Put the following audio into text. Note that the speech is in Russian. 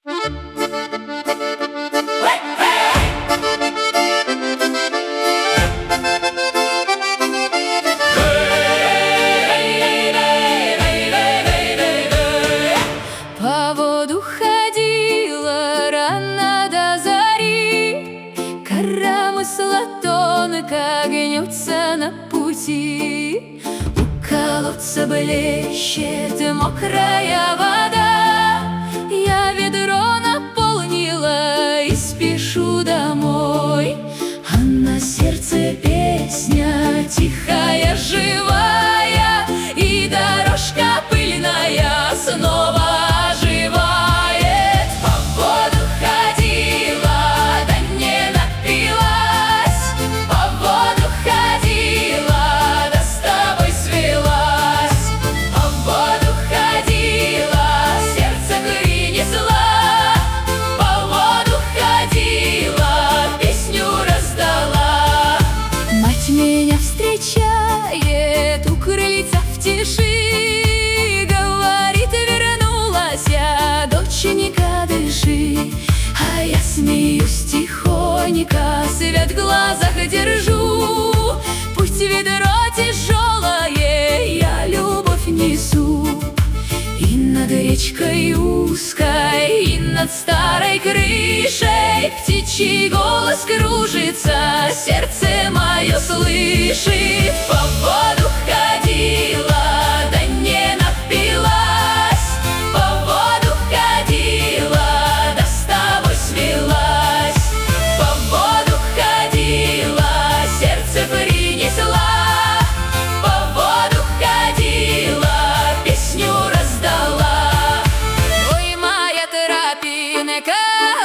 По воду ходила рано до зари, коромысла тонко гнется на пути. У колодца блещет мокрая вода, я ведро наполнила и спешу домой. А на сердце песня тихая, живая, и дорожка пыльная снова оживает. По воду ходила, да не напилась, по воду ходила, да с тобой свелась. По воду ходила, сердце принесла, по воду ходила, песню раздала. Мать меня встречает у крыльца в тиши, говорит, вернулась я, доченька, дыши. А я смеюсь тихонько, свет в глазах держу. Пусть ведро тяжелое, я любовь несу. И над речкой узкой, и над старой крышей птичий голос кружится, сердце мое слышит. По воду ходила, да не напилась, по воду ходила, да с тобой свелась. По воду ходила, сердце принесла, по воду ходила, песню раздала. Ой, моя тропинка